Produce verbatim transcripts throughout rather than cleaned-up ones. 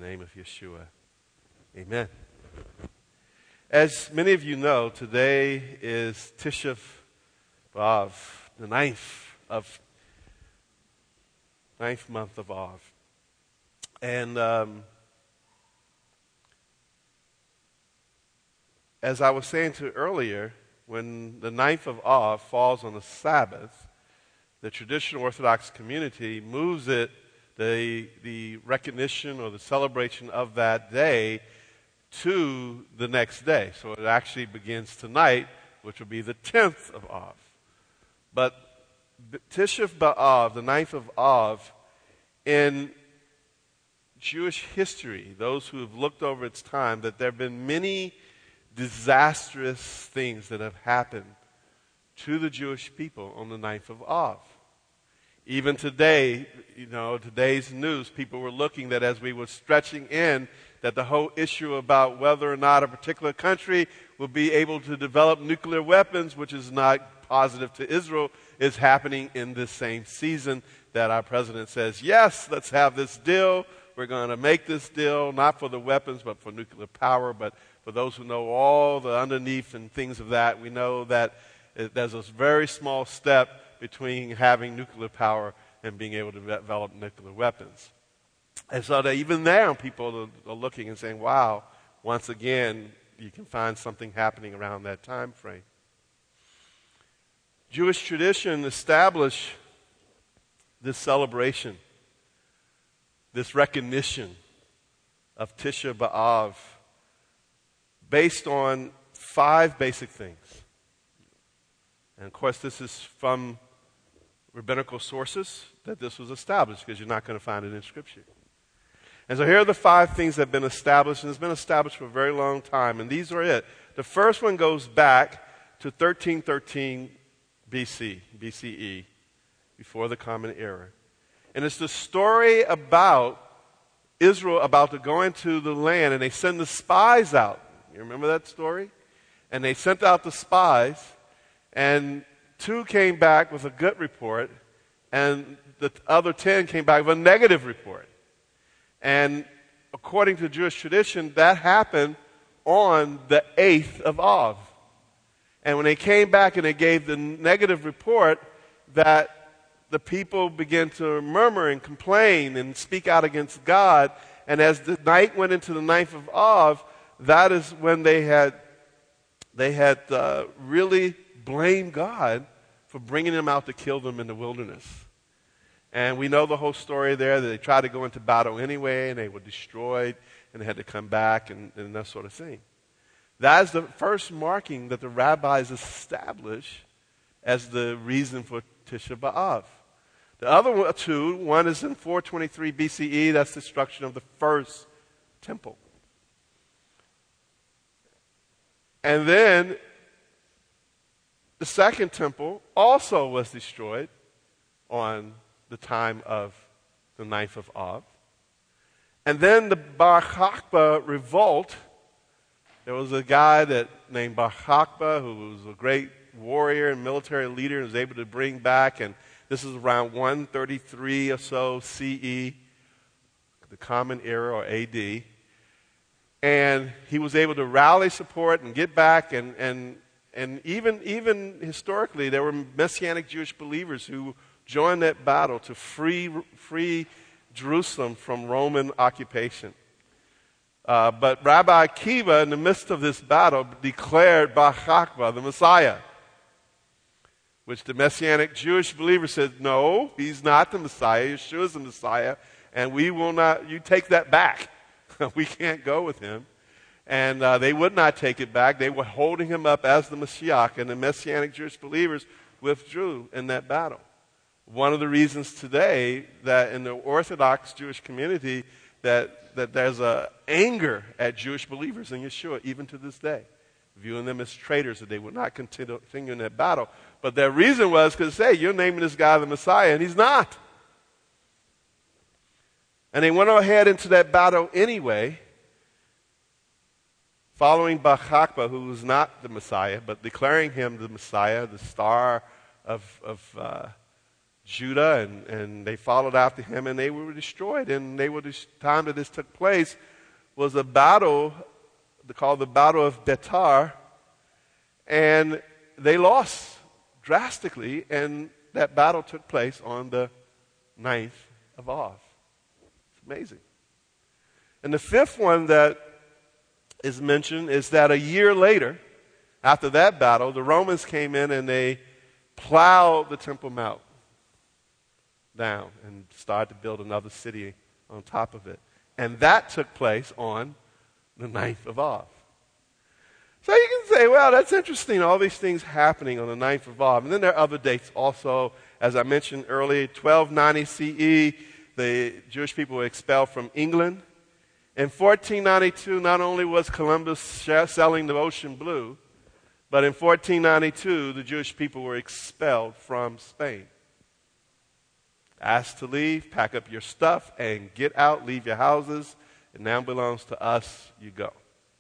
the name of Yeshua, amen. As many of you know, today is Tisha B'Av, the ninth of ninth month of Av, and um, as I was saying to you earlier, when the ninth of Av falls on a Sabbath, the traditional Orthodox community moves it, the the recognition or the celebration of that day, to the next day. So it actually begins tonight, which will be the tenth of Av. But Tisha B'Av, the ninth of Av, in Jewish history, those who have looked over its time, that there have been many disastrous things that have happened to the Jewish people on the ninth of Av. Even today, you know, today's news, people were looking that as we were stretching in, that the whole issue about whether or not a particular country will be able to develop nuclear weapons, which is not positive to Israel, is happening in this same season that our president says, yes, let's have this deal. We're going to make this deal, not for the weapons, but for nuclear power. But for those who know all the underneath and things of that, we know that there's a very small step between having nuclear power and being able to develop nuclear weapons. And so that even now people are looking and saying, wow, once again, you can find something happening around that time frame. Jewish tradition established this celebration, this recognition of Tisha B'Av based on five basic things. And of course, this is from rabbinical sources that this was established, because you're not going to find it in Scripture. And so here are the five things that have been established, and it's been established for a very long time, and these are it. The first one goes back to thirteen thirteen B C, B C E, before the Common Era. And it's the story about Israel about to go into the land, and they send the spies out. You remember that story? And they sent out the spies, and two came back with a good report, and the other ten came back with a negative report. And according to Jewish tradition, that happened on the eighth of Av. And when they came back and they gave the negative report, that the people began to murmur and complain and speak out against God. And as the night went into the ninth of Av, that is when they had they had uh, really blamed God for bringing them out to kill them in the wilderness. And we know the whole story there, that they tried to go into battle anyway, and they were destroyed, and they had to come back, and, and that sort of thing. That is the first marking that the rabbis establish as the reason for Tisha B'Av. The other two, one is in four twenty-three B C E, that's the destruction of the first temple. And then the second temple also was destroyed on the time of the ninth of Av. And then the Bar Kokhba revolt. There was a guy that named Bar Kokhba who was a great warrior and military leader and was able to bring back, and this is around one thirty-three or so C E, the Common Era or A D. And he was able to rally support and get back, and and and even even historically there were Messianic Jewish believers who joined that battle to free free Jerusalem from Roman occupation. Uh, but Rabbi Akiva, in the midst of this battle, declared Bar Kokhba the Messiah, which the Messianic Jewish believers said, no, he's not the Messiah. Yeshua is the Messiah, and we will not. You take that back. We can't go with him. And uh, they would not take it back. They were holding him up as the Mashiach, and the Messianic Jewish believers withdrew in that battle. One of the reasons today that in the Orthodox Jewish community that, that there's a anger at Jewish believers in Yeshua, even to this day, viewing them as traitors, that they would not continue, continue in that battle. But their reason was because, hey, you're naming this guy the Messiah, and he's not. And they went ahead into that battle anyway, following Bar Kokhba, who was not the Messiah, but declaring him the Messiah, the star of, of, uh, Judah, and, and they followed after him, and they were destroyed. And they were the time that this took place was a battle called the Battle of Betar, and they lost drastically, and that battle took place on the ninth of Av. It's amazing. And the fifth one that is mentioned is that a year later, after that battle, the Romans came in and they plowed the Temple Mount down and started to build another city on top of it. And that took place on the ninth of Av. So you can say, well, that's interesting, all these things happening on the ninth of Av. And then there are other dates also. As I mentioned earlier, twelve ninety C E, the Jewish people were expelled from England. In fourteen ninety-two, not only was Columbus sailing the ocean blue, but in fourteen ninety-two, the Jewish people were expelled from Spain. Asked to leave, pack up your stuff, and get out, leave your houses. It now belongs to us, you go.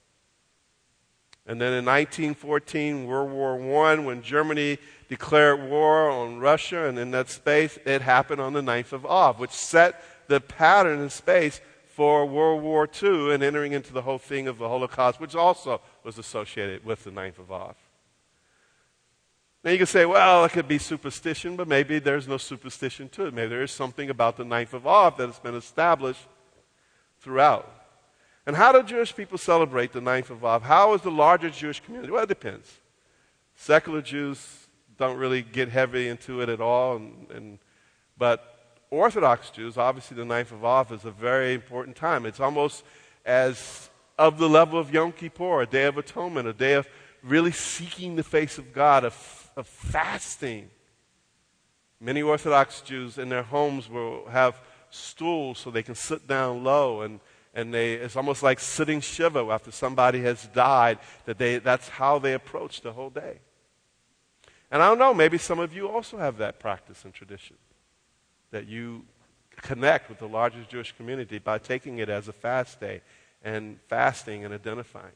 And then in nineteen fourteen, World War One, when Germany declared war on Russia, and in that space, it happened on the ninth of Av, which set the pattern in space for World War Two and entering into the whole thing of the Holocaust, which also was associated with the ninth of Av. Now you can say, well, it could be superstition, but maybe there's no superstition to it. Maybe there is something about the ninth of Av that has been established throughout. And how do Jewish people celebrate the ninth of Av? How is the larger Jewish community? Well, it depends. Secular Jews don't really get heavy into it at all, and, and, but Orthodox Jews, obviously the ninth of Av is a very important time. It's almost as of the level of Yom Kippur, a day of atonement, a day of really seeking the face of God, of, of fasting. Many Orthodox Jews in their homes will have stools so they can sit down low, and And they, it's almost like sitting Shiva after somebody has died, that they, that's how they approach the whole day. And I don't know, maybe some of you also have that practice and tradition, that you connect with the largest Jewish community by taking it as a fast day and fasting and identifying.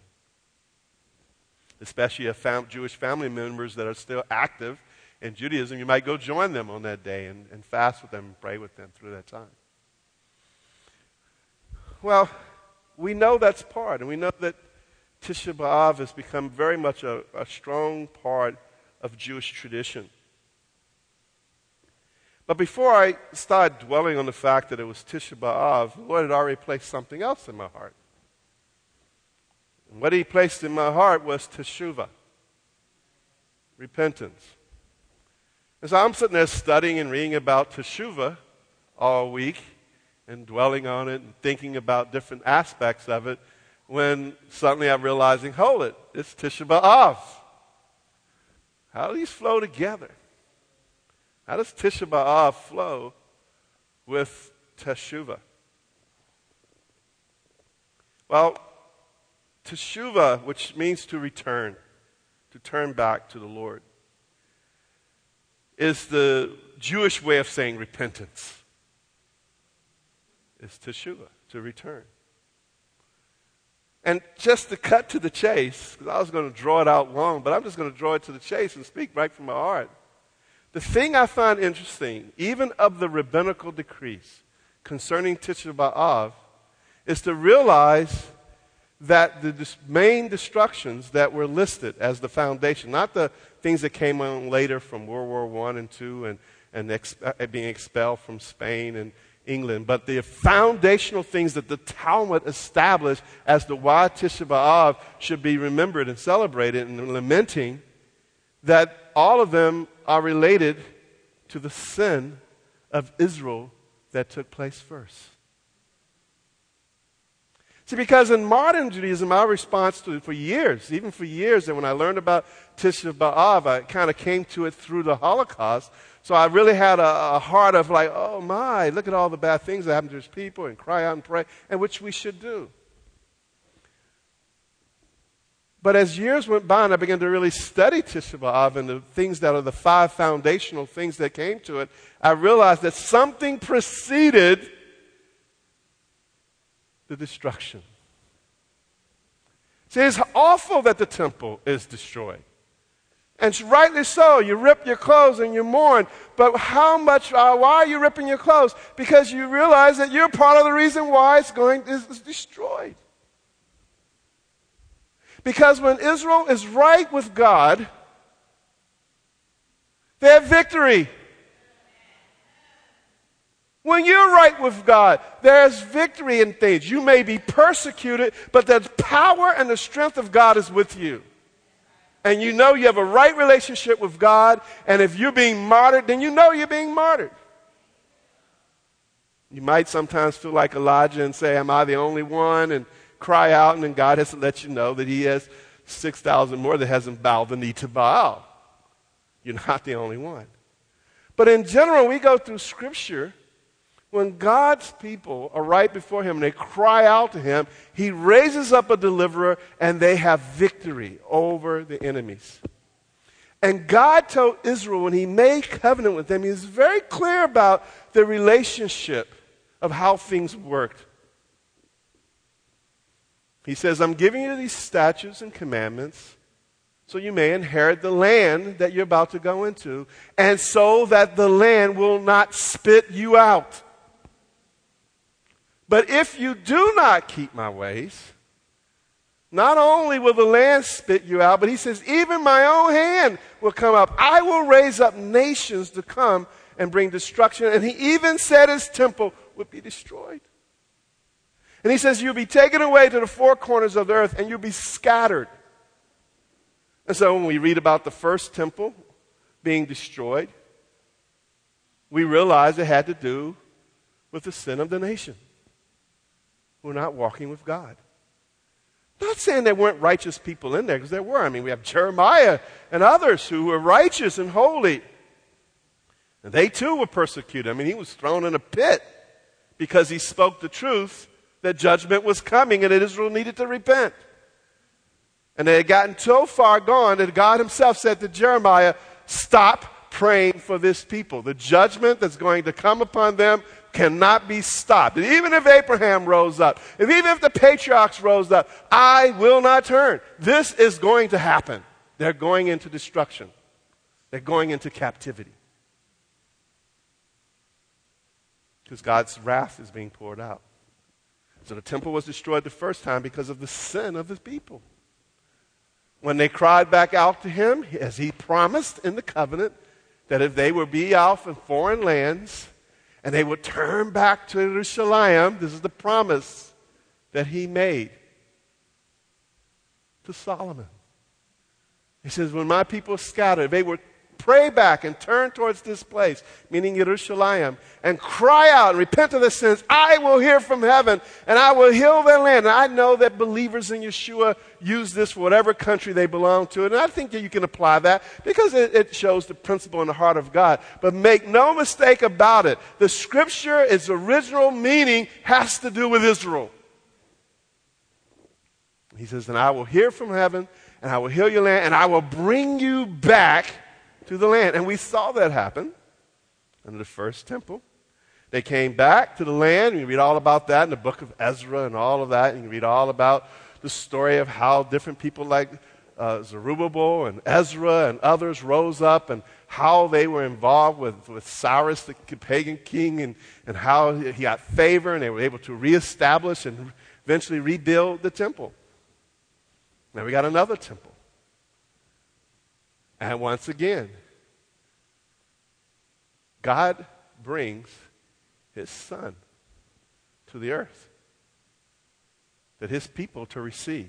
Especially if fam- Jewish family members that are still active in Judaism, you might go join them on that day and, and fast with them and pray with them through that time. Well, we know that's part, and we know that Tisha B'Av has become very much a, a strong part of Jewish tradition. But before I start dwelling on the fact that it was Tisha B'Av, the Lord had already placed something else in my heart. And what He placed in my heart was Teshuvah, repentance. And so I'm sitting there studying and reading about Teshuvah all week, and dwelling on it and thinking about different aspects of it, when suddenly I'm realizing, hold it, it's Tisha B'Av. How do these flow together? How does Tisha B'Av flow with Teshuvah? Well, Teshuvah, which means to return, to turn back to the Lord, is the Jewish way of saying repentance. Is Teshuvah, to return. And just to cut to the chase, because I was going to draw it out long, but I'm just going to draw it to the chase and speak right from my heart. The thing I find interesting, even of the rabbinical decrees concerning Tisha B'Av, is to realize that the dis- main destructions that were listed as the foundation, not the things that came on later from World War One and Two and, and ex- being expelled from Spain and England, but the foundational things that the Talmud established as to why Tisha B'Av should be remembered and celebrated and lamenting, that all of them are related to the sin of Israel that took place first. See, because in modern Judaism, our response to it for years, even for years, and when I learned about Tisha B'Av, I kind of came to it through the Holocaust. So I really had a, a heart of like, oh my, look at all the bad things that happen to His people, and cry out and pray, and which we should do. But as years went by and I began to really study Tisha B'Av and the things that are the five foundational things that came to it, I realized that something preceded the destruction. See, it's awful that the temple is destroyed. And rightly so, you rip your clothes and you mourn. But how much, uh, why are you ripping your clothes? Because you realize that you're part of the reason why it's going, it's destroyed. Because when Israel is right with God, they have victory. When you're right with God, there's victory in things. You may be persecuted, but the power and the strength of God is with you. And you know you have a right relationship with God, and if you're being martyred, then you know you're being martyred. You might sometimes feel like Elijah and say, am I the only one? And cry out, and then God has to let you know that he has six thousand more that hasn't bowed the knee to Baal. You're not the only one. But in general, we go through Scripture. When God's people are right before him and they cry out to him, he raises up a deliverer and they have victory over the enemies. And God told Israel when he made covenant with them, he was very clear about the relationship of how things worked. He says, I'm giving you these statutes and commandments so you may inherit the land that you're about to go into, and so that the land will not spit you out. But if you do not keep my ways, not only will the land spit you out, but he says, even my own hand will come up. I will raise up nations to come and bring destruction. And he even said his temple would be destroyed. And he says, you'll be taken away to the four corners of the earth and you'll be scattered. And so when we read about the first temple being destroyed, we realize it had to do with the sin of the nation. We're not walking with God. Not saying there weren't righteous people in there, because there were. I mean, we have Jeremiah and others who were righteous and holy. And they too were persecuted. I mean, he was thrown in a pit because he spoke the truth that judgment was coming and that Israel needed to repent. And they had gotten so far gone that God himself said to Jeremiah, stop praying for this people. The judgment that's going to come upon them cannot be stopped. And even if Abraham rose up, if even if the patriarchs rose up, I will not turn. This is going to happen. They're going into destruction. They're going into captivity. Because God's wrath is being poured out. So the temple was destroyed the first time because of the sin of his people. When they cried back out to him, as he promised in the covenant, that if they would be out in foreign lands, and they would turn back to Jerusalem, this is the promise that he made to Solomon. He says, when my people scattered, they would pray back and turn towards this place, meaning Jerusalem, and cry out and repent of their sins. I will hear from heaven, and I will heal their land. And I know that believers in Yeshua use this for whatever country they belong to. And I think that you can apply that because it, it shows the principle in the heart of God. But make no mistake about it. The Scripture, its original meaning, has to do with Israel. He says, and I will hear from heaven, and I will heal your land, and I will bring you back to the land. And we saw that happen in the first temple. They came back to the land. You can read all about that in the book of Ezra and all of that. You can read all about the story of how different people like uh, Zerubbabel and Ezra and others rose up and how they were involved with, with Cyrus, the pagan king, and, and how he got favor and they were able to reestablish and eventually rebuild the temple. Now we got another temple. And once again, God brings his son to the earth that his people to receive.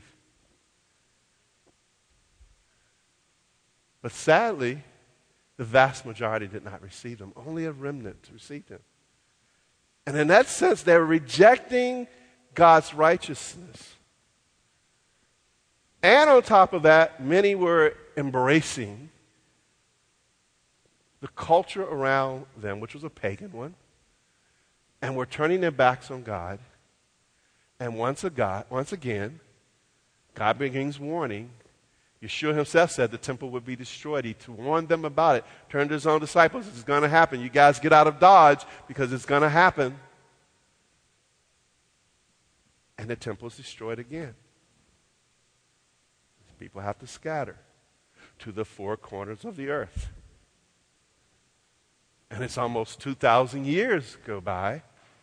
But sadly, the vast majority did not receive him. Only a remnant received him. And in that sense, they're rejecting God's righteousness. And on top of that, many were embracing the culture around them, which was a pagan one, and were turning their backs on God. And once, a God, once again, God begins warning. Yeshua himself said the temple would be destroyed. He warned them about it. Turned to his own disciples. It's going to happen. You guys get out of Dodge because it's going to happen. And the temple is destroyed again. People have to scatter. to the four corners of the earth. And it's almost two thousand years go by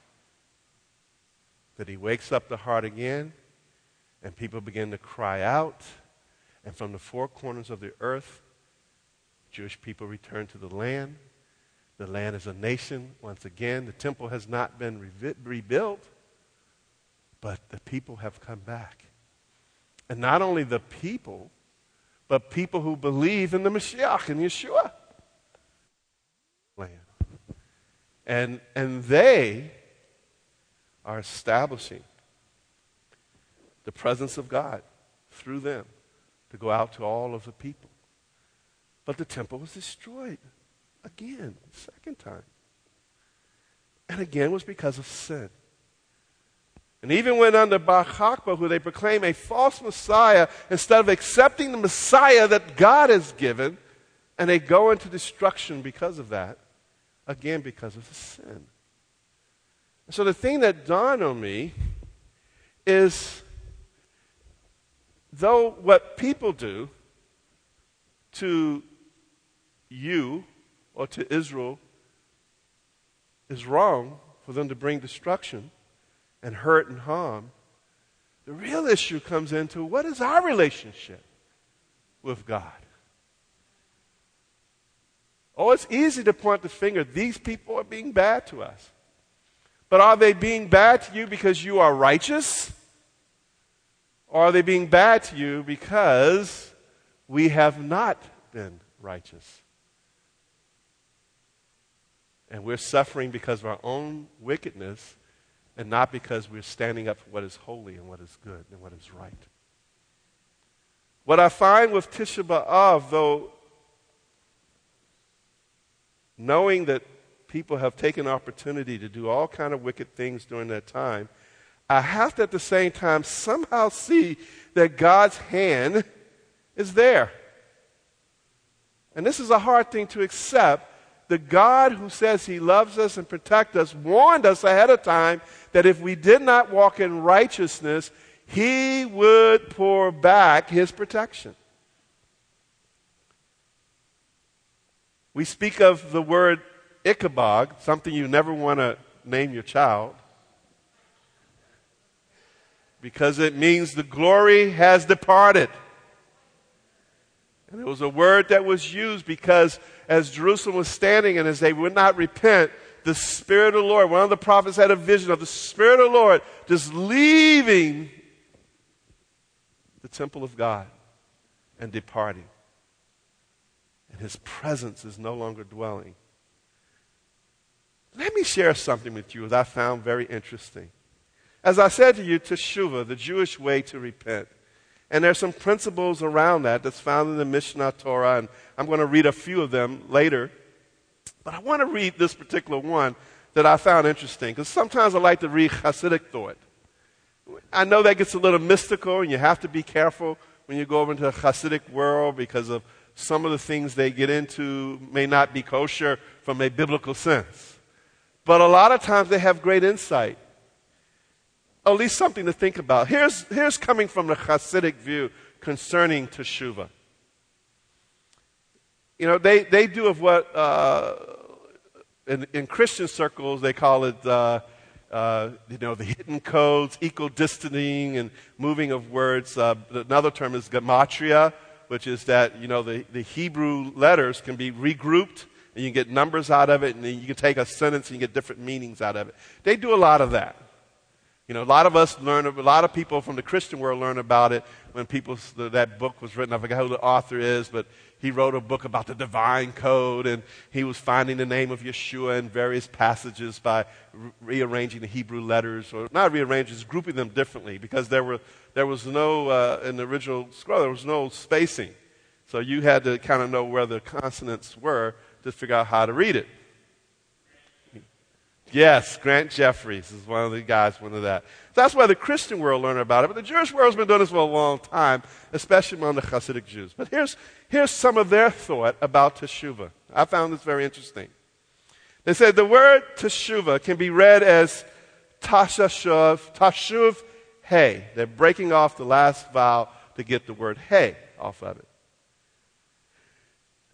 that he wakes up the heart again, and people begin to cry out. And from the four corners of the earth, Jewish people return to the land. The land is a nation once again. The temple has not been re- rebuilt, but the people have come back. And not only the people, but people who believe in the Mashiach and Yeshua. Land. And, and they are establishing the presence of God through them to go out to all of the people. But the temple was destroyed again, second time. And again was because of sin. And even when under Bar Kokhba, who they proclaim a false Messiah, instead of accepting the Messiah that God has given, and they go into destruction because of that, again because of the sin. So the thing that dawned on me is, though what people do to you or to Israel is wrong for them to bring destruction and hurt and harm, the real issue comes into what is our relationship with God? Oh, it's easy to point the finger. These people are being bad to us. But are they being bad to you because you are righteous? Or are they being bad to you because we have not been righteous? And we're suffering because of our own wickedness and not because we're standing up for what is holy and what is good and what is right. What I find with Tisha B'Av, though, knowing that people have taken opportunity to do all kind of wicked things during that time, I have to at the same time somehow see that God's hand is there. And this is a hard thing to accept. The God who says he loves us and protects us warned us ahead of time that if we did not walk in righteousness, he would pour back his protection. We speak of the word Ichabod, something you never want to name your child, because it means the glory has departed. And it was a word that was used because as Jerusalem was standing and as they would not repent, the Spirit of the Lord, one of the prophets had a vision of the Spirit of the Lord just leaving the temple of God and departing. And his presence is no longer dwelling. Let me share something with you that I found very interesting. As I said to you, teshuvah, the Jewish way to repent. And there's some principles around that that's found in the Mishnah Torah, and I'm going to read a few of them later. But I want to read this particular one that I found interesting, because sometimes I like to read Hasidic thought. I know that gets a little mystical, and you have to be careful when you go over into the Hasidic world because of some of the things they get into may not be kosher from a biblical sense. But a lot of times they have great insight. At least something to think about. Here's, here's coming from the Hasidic view concerning teshuvah. You know, they, they do of what, uh, in, in Christian circles, they call it, uh, uh, you know, the hidden codes, equidisting and moving of words. Uh, another term is gematria, which is that, you know, the, the Hebrew letters can be regrouped, and you can get numbers out of it, and then you can take a sentence and you get different meanings out of it. They do a lot of that. You know, a lot of us learn, a lot of people from the Christian world learn about it when people, that book was written, I forgot who the author is, but he wrote a book about the divine code, and he was finding the name of Yeshua in various passages by re- rearranging the Hebrew letters, or not rearranging, just grouping them differently, because there were there was no, uh, in the original scroll, there was no spacing. So you had to kind of know where the consonants were to figure out how to read it. Yes, Grant Jeffries is one of the guys, one of that. So that's why the Christian world learned about it, but the Jewish world's been doing this for a long time, especially among the Hasidic Jews. But here's, here's some of their thought about teshuvah. I found this very interesting. They said the word teshuvah can be read as tashuv, tashuv, hey. They're breaking off the last vowel to get the word hey off of it.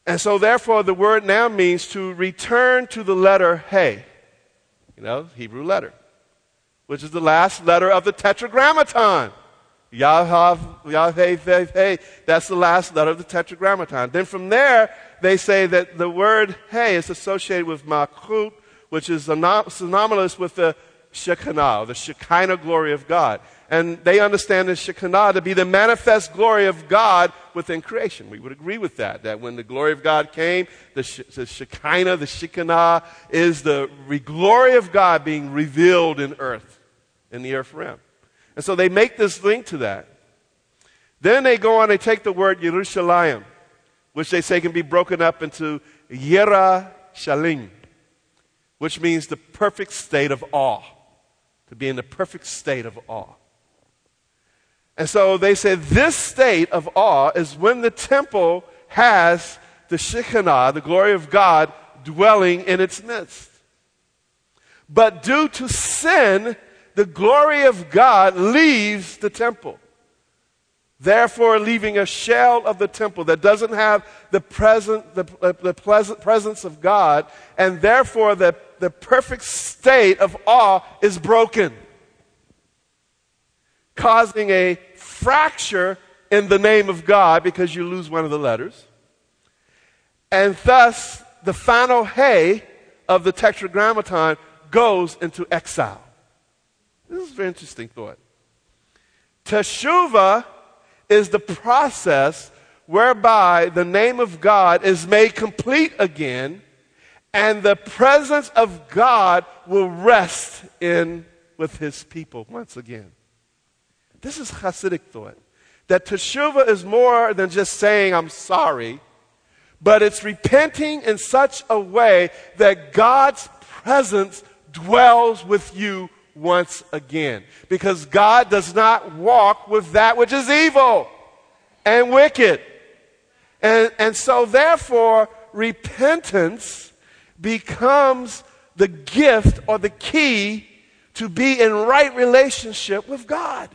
And so therefore the word now means to return to the letter He, you know, Hebrew letter, which is the last letter of the Tetragrammaton. Yah-Hav, Yah-He, that's the last letter of the Tetragrammaton. Then from there, they say that the word He is associated with Malchut, which is synonymous with the Shekinah, the Shekinah glory of God. And they understand the Shekinah to be the manifest glory of God within creation. We would agree with that, that when the glory of God came, the, Sh- the Shekinah, the Shekinah is the re- glory of God being revealed in earth, in the earth realm. And so they make this link to that. Then they go on, they take the word Yerushalayim, which they say can be broken up into Yera Shalim, which means the perfect state of awe, to be in the perfect state of awe. And so they say this state of awe is when the temple has the Shekinah, the glory of God, dwelling in its midst. But due to sin, the glory of God leaves the temple, therefore leaving a shell of the temple that doesn't have the present, the, the pleasant presence of God, and therefore the, the perfect state of awe is broken, causing a fracture in the name of God because you lose one of the letters. And thus, the final He of the Tetragrammaton goes into exile. This is a very interesting thought. Teshuvah is the process whereby the name of God is made complete again, and the presence of God will rest in with his people once again. This is Hasidic thought, that teshuvah is more than just saying I'm sorry, but it's repenting in such a way that God's presence dwells with you once again. Because God does not walk with that which is evil and wicked. And, and so therefore, repentance becomes the gift or the key to be in right relationship with God.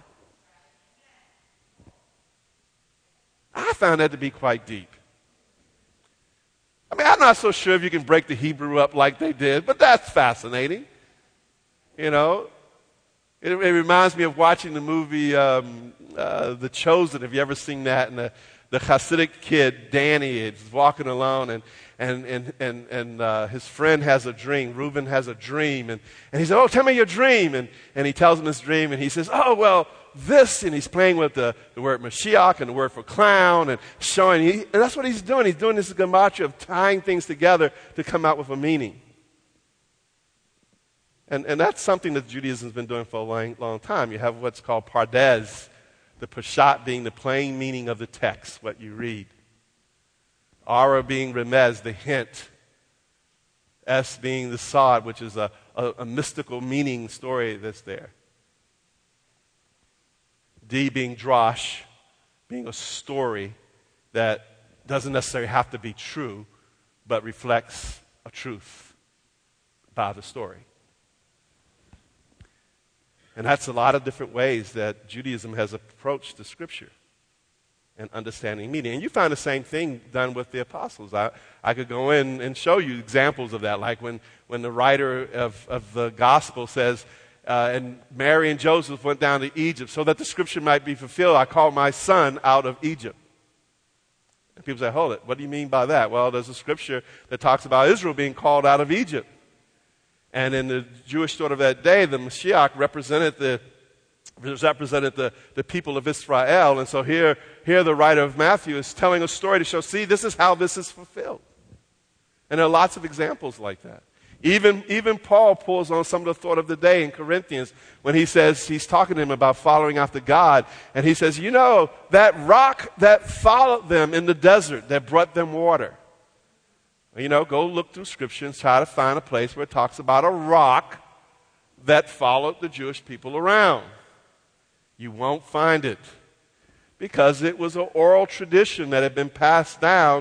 I found that to be quite deep. I mean, I'm not so sure if you can break the Hebrew up like they did, but that's fascinating. You know, it, it reminds me of watching the movie um, uh, The Chosen. Have you ever seen that? And the, the Hasidic kid, Danny, is walking alone, and and and and, and uh, his friend has a dream. Reuben has a dream, and, and he said, "Oh, tell me your dream." And and he tells him his dream, and he says, "Oh, well, this," and he's playing with the, the word Mashiach and the word for clown and showing, he, and that's what he's doing. He's doing this gematria of tying things together to come out with a meaning. And, and that's something that Judaism's been doing for a long, long time. You have what's called pardes, the pashat being the plain meaning of the text, what you read. Ara being remez, the hint. S being the sod, which is a, a, a mystical meaning story that's there. D being drosh, being a story that doesn't necessarily have to be true, but reflects a truth by the story. And that's a lot of different ways that Judaism has approached the Scripture and understanding meaning. And you find the same thing done with the apostles. I, I could go in and show you examples of that, like when, when the writer of, of the gospel says, uh, and Mary and Joseph went down to Egypt so that the Scripture might be fulfilled. I called my son out of Egypt. And people say, hold it, what do you mean by that? Well, there's a Scripture that talks about Israel being called out of Egypt. And in the Jewish thought of that day, the Mashiach represented the represented the, the people of Israel. And so here, here the writer of Matthew is telling a story to show, see, this is how this is fulfilled. And there are lots of examples like that. Even, even Paul pulls on some of the thought of the day in Corinthians when he says, he's talking to him about following after God. And he says, you know, that rock that followed them in the desert, that brought them water. You know, go look through Scripture and try to find a place where it talks about a rock that followed the Jewish people around. You won't find it because it was an oral tradition that had been passed down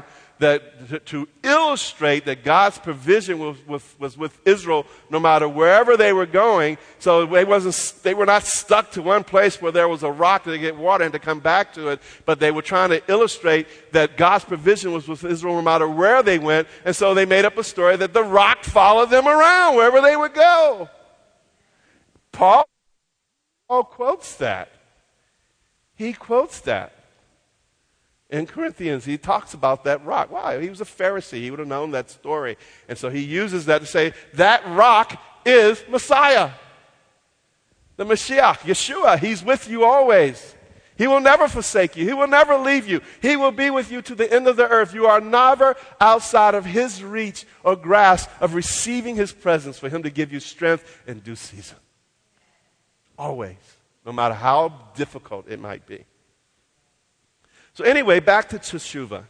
that to, to illustrate that God's provision was, was, was with Israel no matter wherever they were going. So they, wasn't, they were not stuck to one place where there was a rock to get water and to come back to it, but they were trying to illustrate that God's provision was with Israel no matter where they went. And so they made up a story that the rock followed them around wherever they would go. Paul, Paul quotes that. He quotes that. In Corinthians, he talks about that rock. Why? He was a Pharisee. He would have known that story. And so he uses that to say, that rock is Messiah. The Mashiach, Yeshua. He's with you always. He will never forsake you. He will never leave you. He will be with you to the end of the earth. You are never outside of his reach or grasp of receiving his presence for him to give you strength in due season. Always. No matter how difficult it might be. So anyway, back to Teshuvah.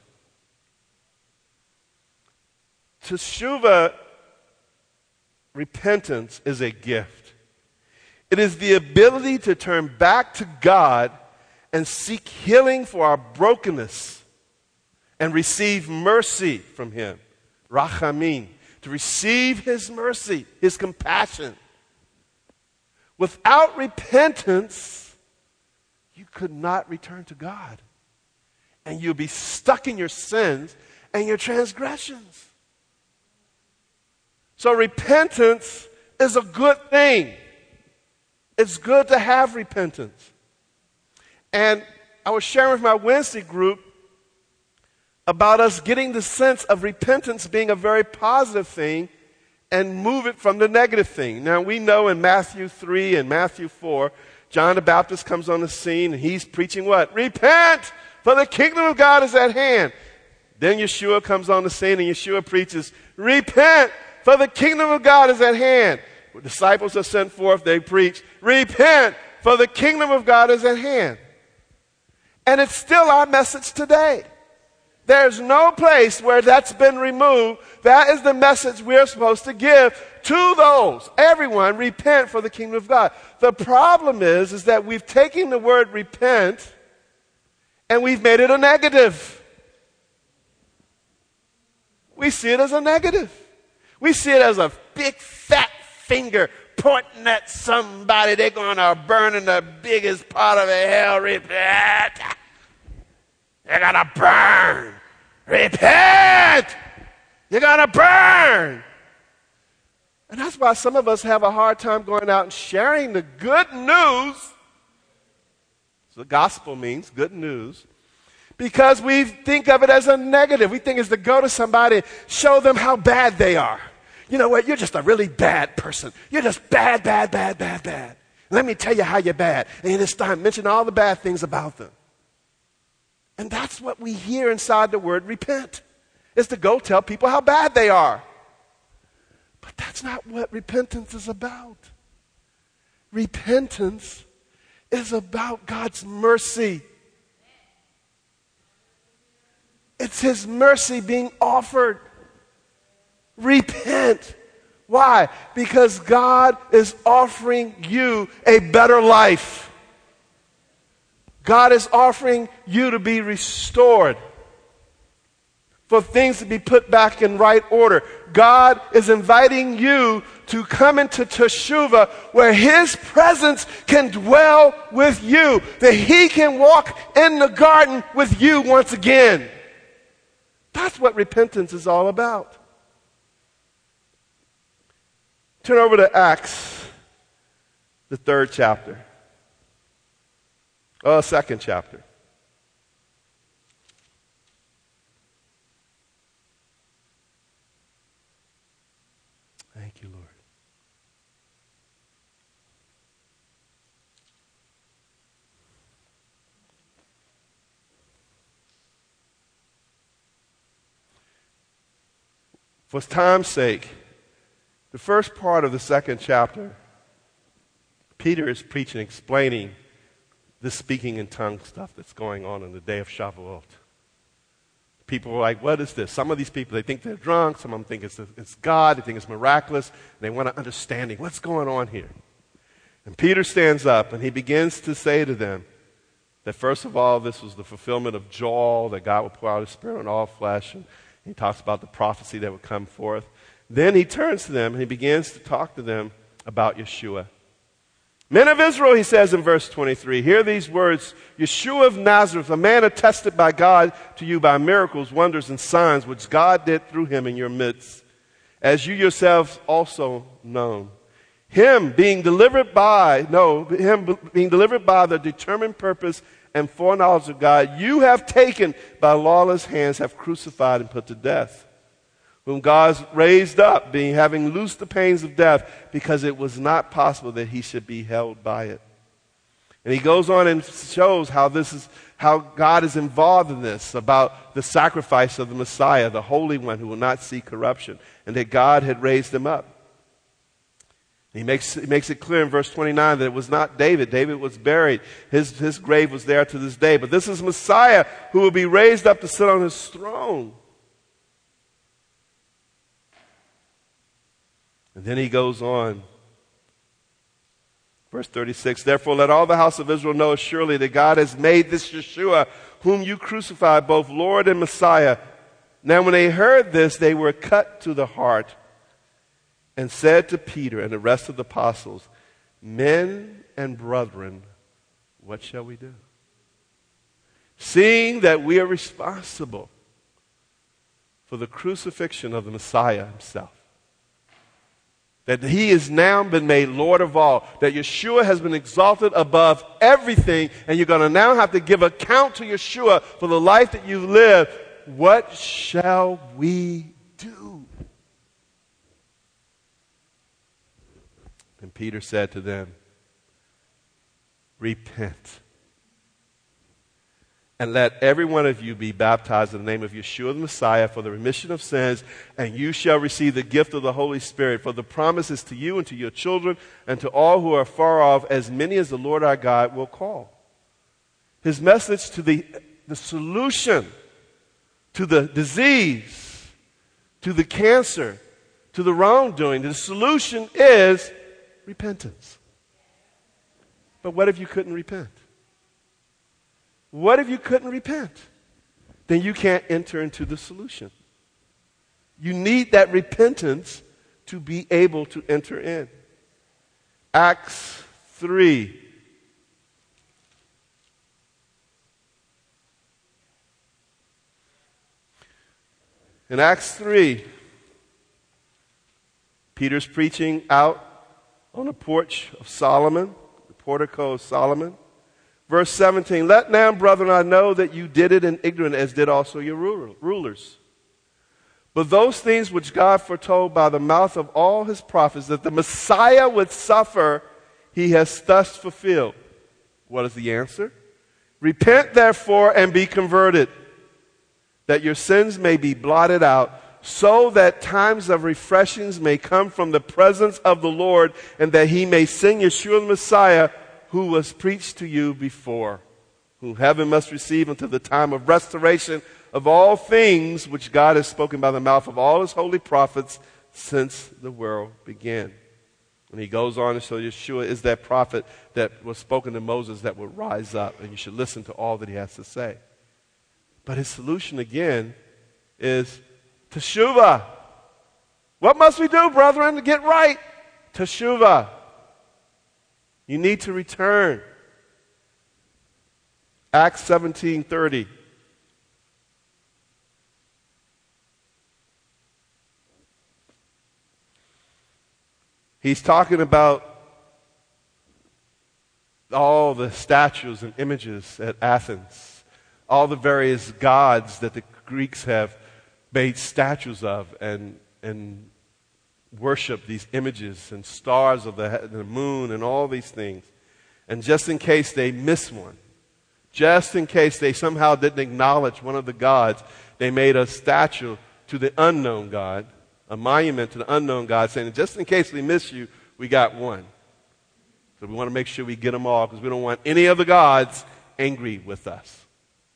Teshuvah, repentance, is a gift. It is the ability to turn back to God and seek healing for our brokenness and receive mercy from him. Rachamim. To receive his mercy, his compassion. Without repentance, you could not return to God. And you'll be stuck in your sins and your transgressions. So repentance is a good thing. It's good to have repentance. And I was sharing with my Wednesday group about us getting the sense of repentance being a very positive thing and move it from the negative thing. Now we know in Matthew three and Matthew four, John the Baptist comes on the scene and he's preaching what? Repent! For the kingdom of God is at hand. Then Yeshua comes on the scene and Yeshua preaches, repent, for the kingdom of God is at hand. The disciples are sent forth, they preach, repent, for the kingdom of God is at hand. And it's still our message today. There's no place where that's been removed. That is the message we're supposed to give to those. Everyone, repent for the kingdom of God. The problem is, is that we've taken the word repent and we've made it a negative. We see it as a negative. We see it as a big fat finger pointing at somebody. They're going to burn in the biggest part of the hell. Repent. They're going to burn. Repent. You're going to burn. And that's why some of us have a hard time going out and sharing the good news. So the gospel means good news. Because we think of it as a negative. We think it's to go to somebody, show them how bad they are. You know what? You're just a really bad person. You're just bad, bad, bad, bad, bad. Let me tell you how you're bad. And you just start mentioning all the bad things about them. And that's what we hear inside the word repent. Is to go tell people how bad they are. But that's not what repentance is about. Repentance is about God's mercy. It's his mercy being offered. Repent. Why? Because God is offering you a better life. God is offering you to be restored. For things to be put back in right order. God is inviting you to come into Teshuvah where his presence can dwell with you. That he can walk in the garden with you once again. That's what repentance is all about. Turn over to Acts, the third chapter. Oh, second chapter. Thank you, Lord. For time's sake, the first part of the second chapter, Peter is preaching, explaining this speaking in tongues stuff that's going on in the day of Shavuot. People are like, what is this? Some of these people, they think they're drunk. Some of them think it's, it's God. They think it's miraculous. They want an understanding. What's going on here? And Peter stands up and he begins to say to them that first of all, this was the fulfillment of Joel, that God would pour out his spirit on all flesh. And He talks about the prophecy that would come forth. Then he turns to them and he begins to talk to them about Yeshua. Men of Israel, he says in verse twenty-three, hear these words, Yeshua of Nazareth, a man attested by God to you by miracles, wonders, and signs, which God did through him in your midst, as you yourselves also know. Him being delivered by, no, him being delivered by the determined purpose and foreknowledge of God, you have taken by lawless hands, have crucified and put to death, whom God raised up, being having loosed the pains of death, because it was not possible that he should be held by it. And he goes on and shows how this is, how God is involved in this, about the sacrifice of the Messiah, the Holy One who will not see corruption, and that God had raised him up. He makes, he makes it clear in verse twenty-nine that it was not David. David was buried. His, his grave was there to this day. But this is Messiah who will be raised up to sit on his throne. And then he goes on. Verse thirty-six, therefore let all the house of Israel know surely that God has made this Yeshua, whom you crucified, both Lord and Messiah. Now when they heard this, they were cut to the heart, and said to Peter and the rest of the apostles, men and brethren, what shall we do? Seeing that we are responsible for the crucifixion of the Messiah himself, that he has now been made Lord of all, that Yeshua has been exalted above everything, and you're going to now have to give account to Yeshua for the life that you've lived. What shall we do? And Peter said to them, repent, and let every one of you be baptized in the name of Yeshua the Messiah for the remission of sins, and you shall receive the gift of the Holy Spirit. For the promise is to you and to your children and to all who are far off, as many as the Lord our God will call. His message to the, the solution to the disease, to the cancer, to the wrongdoing, the solution is repentance. But what if you couldn't repent? What if you couldn't repent? Then you can't enter into the solution. You need that repentance to be able to enter in. Acts three. In Acts three, Peter's preaching out on the porch of Solomon, the portico of Solomon. Verse seventeen, let now, brethren, I know that you did it in ignorance, as did also your rulers. But those things which God foretold by the mouth of all his prophets, that the Messiah would suffer, he has thus fulfilled. What is the answer? Repent, therefore, and be converted, that your sins may be blotted out, so that times of refreshings may come from the presence of the Lord, and that he may send Yeshua the Messiah, who was preached to you before, whom heaven must receive until the time of restoration of all things which God has spoken by the mouth of all his holy prophets since the world began. And he goes on to show Yeshua is that prophet that was spoken to Moses that would rise up, and you should listen to all that he has to say. But his solution again is teshuvah. What must we do, brethren, to get right? Teshuvah. You need to return. Acts seventeen thirty. He's talking about all the statues and images at Athens, all the various gods that the Greeks have made statues of and and worship these images and stars of the, the moon and all these things. And just in case they miss one, just in case they somehow didn't acknowledge one of the gods, they made a statue to the unknown God, a monument to the unknown God, saying, just in case we miss you, we got one. So we want to make sure we get them all, because we don't want any of the gods angry with us.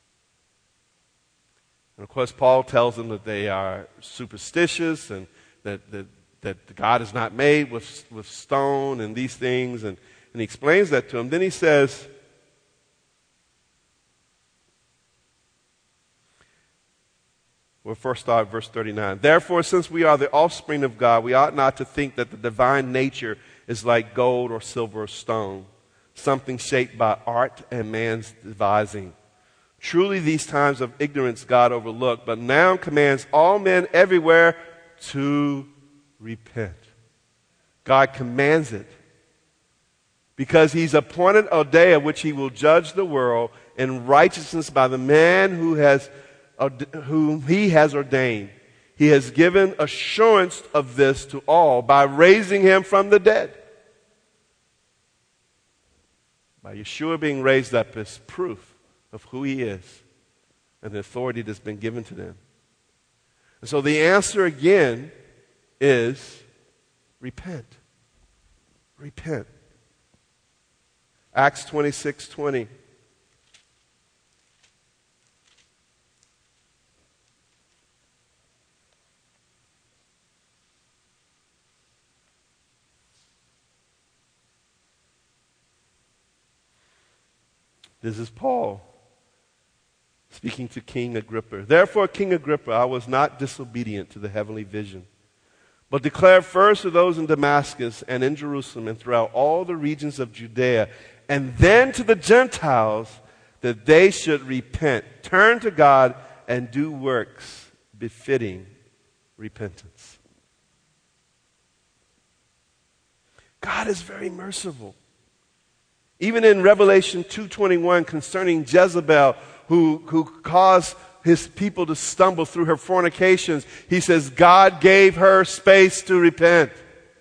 And of course, Paul tells them that they are superstitious and that, that that God is not made with, with stone and these things, and, and he explains that to them. Then he says, We'll first start at verse thirty-nine. Therefore, since we are the offspring of God, we ought not to think that the divine nature is like gold or silver or stone, something shaped by art and man's devising. Truly, these times of ignorance God overlooked, but now commands all men everywhere to repent. God commands it because he's appointed a day at which he will judge the world in righteousness by the man who has, whom he has ordained. He has given assurance of this to all by raising him from the dead. By Yeshua being raised up is proof of who he is and the authority that's been given to them. And so the answer again is repent. Repent. Acts twenty-six twenty. This is Paul speaking to King Agrippa. Therefore, King Agrippa, I was not disobedient to the heavenly vision, but declared first to those in Damascus and in Jerusalem and throughout all the regions of Judea, and then to the Gentiles, that they should repent, turn to God, and do works befitting repentance. God is very merciful. Even in Revelation two twenty-one concerning Jezebel, who, who caused his people to stumble through her fornications, he says God gave her space to repent.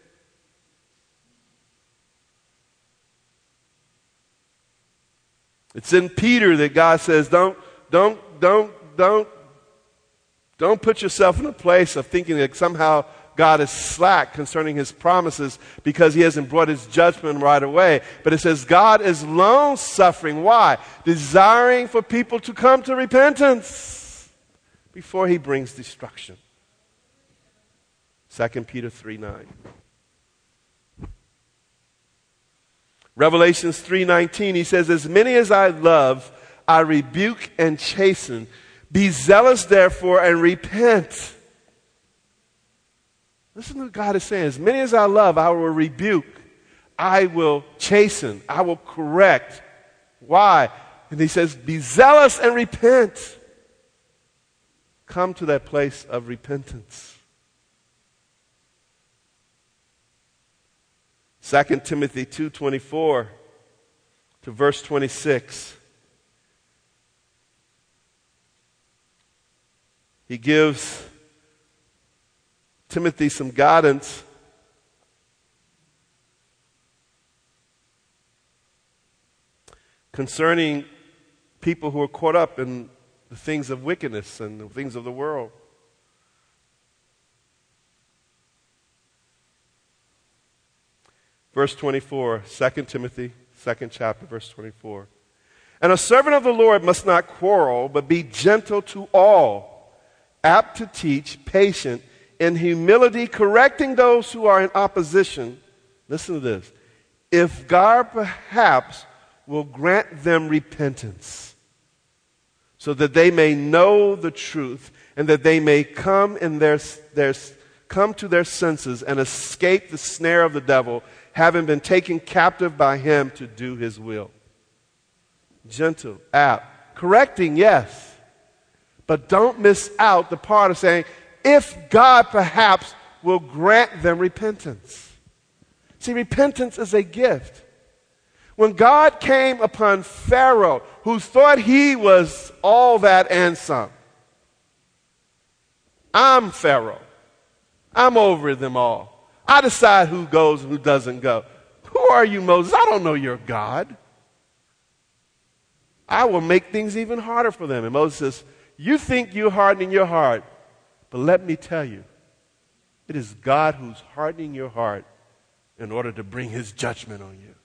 It's in Peter that God says, don't, don't, don't, don't, don't put yourself in a place of thinking that somehow God is slack concerning his promises because he hasn't brought his judgment right away. But it says God is long-suffering. Why? Desiring for people to come to repentance before he brings destruction. Second Peter three nine. Revelations three nineteen, he says, as many as I love, I rebuke and chasten. Be zealous, therefore, and repent. Listen to what God is saying. As many as I love, I will rebuke. I will chasten. I will correct. Why? And he says, be zealous and repent. Come to that place of repentance. Second Timothy two twenty-four to verse twenty-six. He gives Timothy some guidance concerning people who are caught up in the things of wickedness and the things of the world. Verse twenty-four, Second Timothy, second chapter, verse twenty-four. And a servant of the Lord must not quarrel, but be gentle to all, apt to teach, patient, in humility, correcting those who are in opposition. Listen to this. If God perhaps will grant them repentance, so that they may know the truth, and that they may come in their, their come to their senses and escape the snare of the devil, having been taken captive by him to do his will. Gentle, apt, correcting, yes, but don't miss out the part of saying, if God perhaps will grant them repentance. See, repentance is a gift. When God came upon Pharaoh, who thought he was all that and some, I'm Pharaoh. I'm over them all. I decide who goes and who doesn't go. Who are you, Moses? I don't know your God. I will make things even harder for them. And Moses says, you think you're hardening your heart, but let me tell you, it is God who's hardening your heart in order to bring his judgment on you.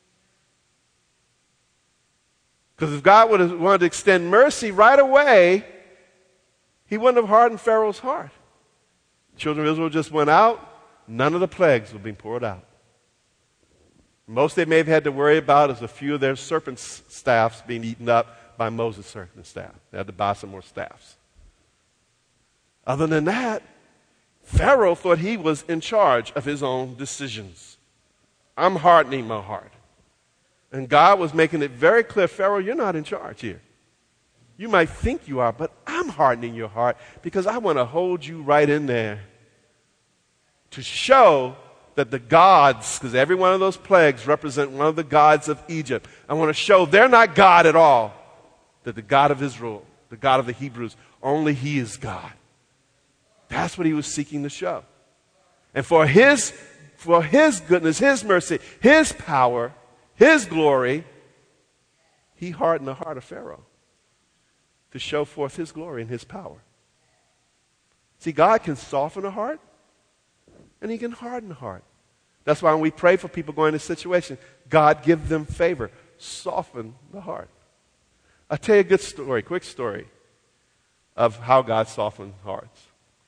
Because if God would have wanted to extend mercy right away, he wouldn't have hardened Pharaoh's heart. The children of Israel just went out. None of the plagues were being poured out. Most they may have had to worry about is a few of their serpent staffs being eaten up by Moses' serpent staff. They had to buy some more staffs. Other than that, Pharaoh thought he was in charge of his own decisions. I'm hardening my heart. And God was making it very clear, Pharaoh, you're not in charge here. You might think you are, but I'm hardening your heart because I want to hold you right in there to show that the gods, because every one of those plagues represent one of the gods of Egypt, I want to show they're not God at all, that the God of Israel, the God of the Hebrews, only he is God. That's what he was seeking to show. And for his, for his goodness, his mercy, his power, his glory, he hardened the heart of Pharaoh to show forth his glory and his power. See, God can soften a heart, and he can harden the heart. That's why when we pray for people going into situations, God give them favor, soften the heart. I'll tell you a good story, quick story of how God softened hearts.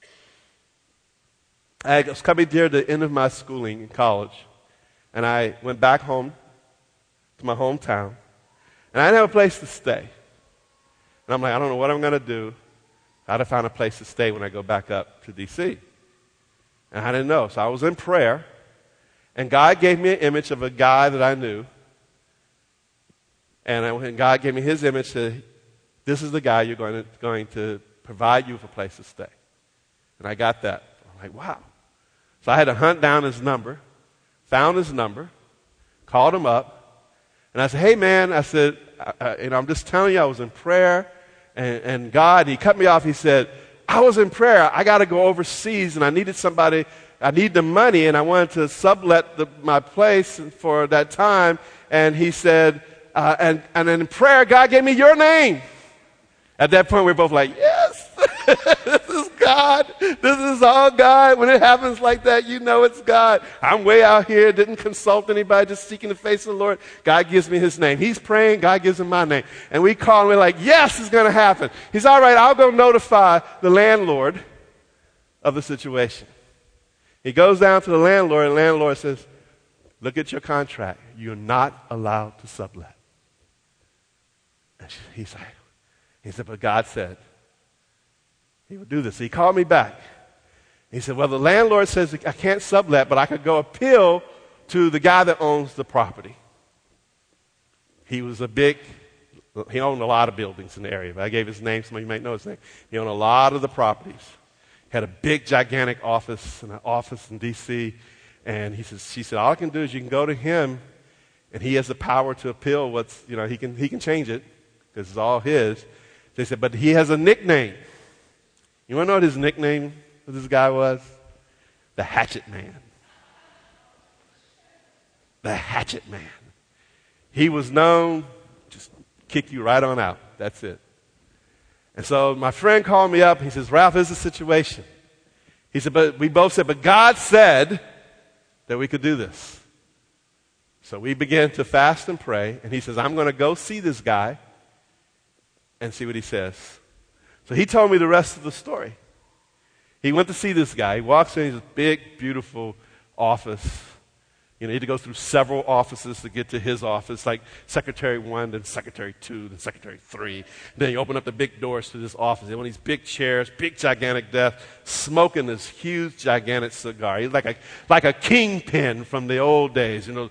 I was coming near the end of my schooling in college, and I went back home to my hometown, and I didn't have a place to stay. And I'm like, I don't know what I'm going to do. I had to find a place to stay when I go back up to D C And I didn't know, so I was in prayer, and God gave me an image of a guy that I knew, and, I, and God gave me his image to, this is the guy you're going to, going to provide you with a place to stay. And I got that. I'm like, wow. So I had to hunt down his number, found his number, called him up, and I said, hey, man, I said, I, I, you know, I'm just telling you, I was in prayer, and, and God, he cut me off. He said, I was in prayer. I got to go overseas, and I needed somebody, I need the money, and I wanted to sublet the, my place for that time. And he said, uh, and, and in prayer, God gave me your name. At that point, we were both like, yes, this is God. This is all God. When it happens like that, you know it's God. I'm way out here, didn't consult anybody, just seeking the face of the Lord. God gives me his name. He's praying, God gives him my name. And we call him, we're like, yes, it's going to happen. He's all right, I'll go notify the landlord of the situation. He goes down to the landlord, and the landlord says, look at your contract. You're not allowed to sublet. And he's like, he said, but God said he would do this. So he called me back. He said, well, the landlord says I can't sublet, but I could go appeal to the guy that owns the property. He was a big, he owned a lot of buildings in the area. But I gave his name, some of you might know his name. He owned a lot of the properties. He had a big, gigantic office, and an office in D C And he says, she said, all I can do is you can go to him, and he has the power to appeal what's, you know, he can, he can change it because it's all his. They said, but he has a nickname. You want to know what his nickname of this guy was? The Hatchet Man. The Hatchet Man. He was known, just kick you right on out. That's it. And so my friend called me up. He says, Ralph, this is the situation. He said, but we both said, but God said that we could do this. So we began to fast and pray. And he says, I'm going to go see this guy and see what he says. So he told me the rest of the story. He went to see this guy. He walks in his big, beautiful office. You know, he had to go through several offices to get to his office, like Secretary one, then Secretary two, then Secretary three. Then he opened up the big doors to this office. He had one of these big chairs, big, gigantic desk, smoking this huge, gigantic cigar. He's like a, like a kingpin from the old days, you know.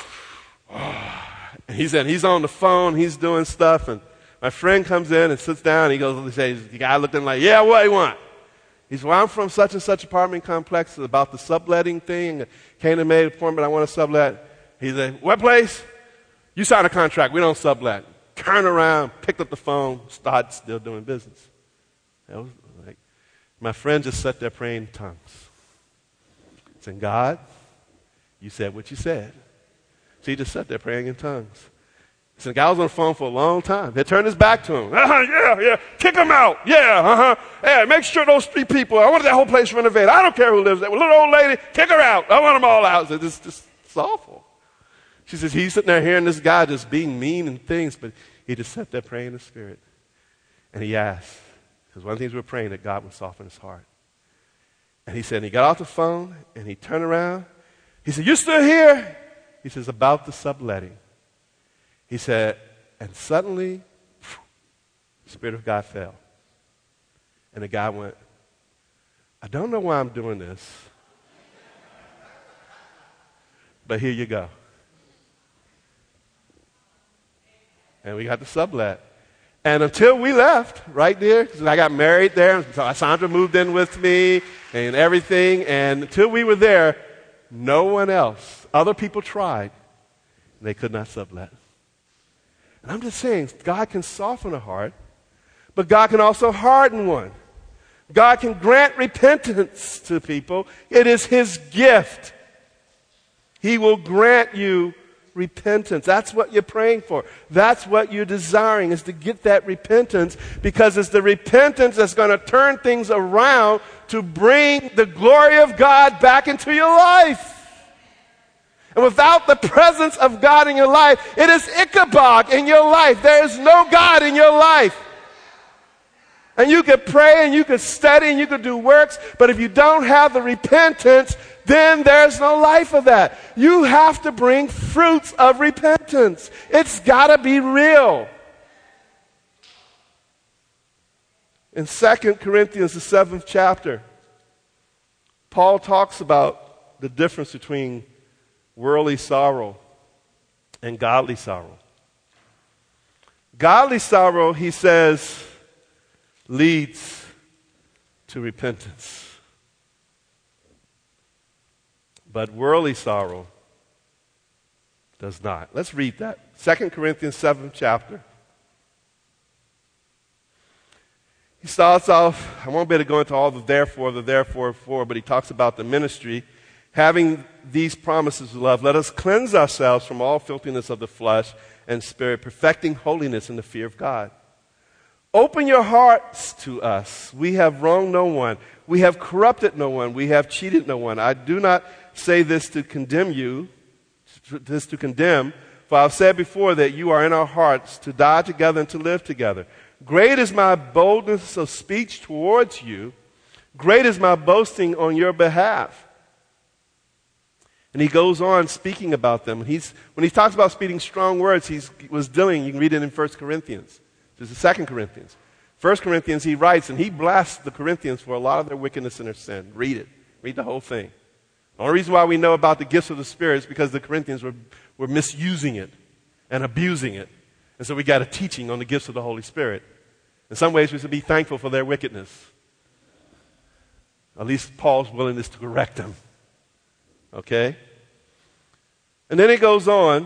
And he's, in, he's on the phone. He's doing stuff, and my friend comes in and sits down, and he goes, he says, the guy looked at him like, yeah, what do you want? He said, well, I'm from such and such apartment complex about the subletting thing. Came and made an appointment, I want to sublet. He said, what place? You signed a contract, we don't sublet. Turn around, picked up the phone, started still doing business. That was like, my friend just sat there praying in tongues. Saying, God, you said what you said. So he just sat there praying in tongues. So the guy was on the phone for a long time. They turned his back to him. Uh-huh, yeah, yeah. Kick him out. Yeah, uh-huh. Yeah, make sure those three people, I want that whole place renovated. I don't care who lives there. Well, little old lady, kick her out. I want them all out. So this, this, it's awful. She says, he's sitting there hearing this guy just being mean and things, but he just sat there praying in the Spirit. And he asked, because one of the things we were praying, that God would soften his heart. And he said, and he got off the phone, and he turned around. He said, you still here? He says, about the subletting. He said, and suddenly, the Spirit of God fell. And the guy went, I don't know why I'm doing this, but here you go. And we got the sublet. And until we left, right there, because I got married there, so Sandra moved in with me and everything, and until we were there, no one else, other people tried, and they could not sublet. And I'm just saying, God can soften a heart, but God can also harden one. God can grant repentance to people. It is His gift. He will grant you repentance. That's what you're praying for. That's what you're desiring, is to get that repentance, because it's the repentance that's going to turn things around to bring the glory of God back into your life. And without the presence of God in your life, it is Ichabod in your life. There is no God in your life. And you could pray and you could study and you could do works, but if you don't have the repentance, then there's no life of that. You have to bring fruits of repentance. It's got to be real. In Second Corinthians, the seventh chapter, Paul talks about the difference between worldly sorrow and godly sorrow. Godly sorrow, he says, leads to repentance. But worldly sorrow does not. Let's read that. Second Corinthians seventh chapter. He starts off, I won't be able to go into all the therefore, the therefore, for, but he talks about the ministry. Having these promises of love, let us cleanse ourselves from all filthiness of the flesh and spirit, perfecting holiness in the fear of God. Open your hearts to us. We have wronged no one. We have corrupted no one. We have cheated no one. I do not say this to condemn you, this to condemn, for I've said before that you are in our hearts to die together and to live together. Great is my boldness of speech towards you. Great is my boasting on your behalf. And he goes on speaking about them. He's, when he talks about speaking strong words, he was dealing, you can read it in First Corinthians. This is Second Corinthians. First Corinthians, he writes, and he blasts the Corinthians for a lot of their wickedness and their sin. Read it. Read the whole thing. The only reason why we know about the gifts of the Spirit is because the Corinthians were, were misusing it and abusing it. And so we got a teaching on the gifts of the Holy Spirit. In some ways, we should be thankful for their wickedness. At least Paul's willingness to correct them. Okay? And then it goes on.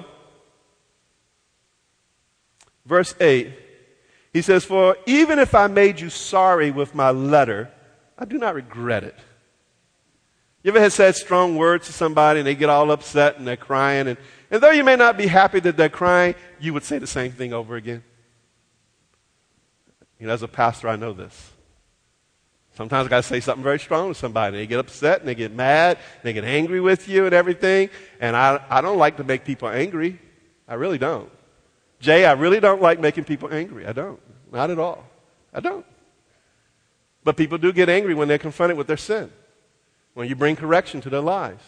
Verse eight. He says, for even if I made you sorry with my letter, I do not regret it. You ever had said strong words to somebody and they get all upset and they're crying, and, and though you may not be happy that they're crying, you would say the same thing over again? You know, as a pastor, I know this. Sometimes I got to say something very strong to somebody, and they get upset and they get mad and they get angry with you and everything, and I, I don't like to make people angry. I really don't. Jay, I really don't like making people angry. I don't. Not at all. I don't. But people do get angry when they're confronted with their sin, when you bring correction to their lives.